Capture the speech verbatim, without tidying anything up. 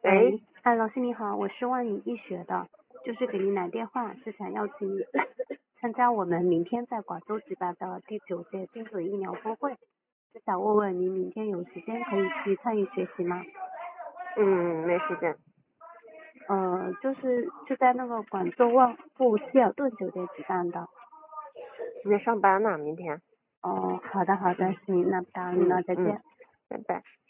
喂， 哎，老师你好，我是万里医学的，就是给您来电话，是想邀请你参加我们明天在广州举办的第九届精准医疗峰会，是想问问您明天有时间可以去参与学习吗？ 嗯，没时间。 呃，就是就在那个广州万富希尔顿酒店举办的。 你在上班呢，明天。 哦，好的好的，行，那不打扰您了，再见。 嗯，拜拜。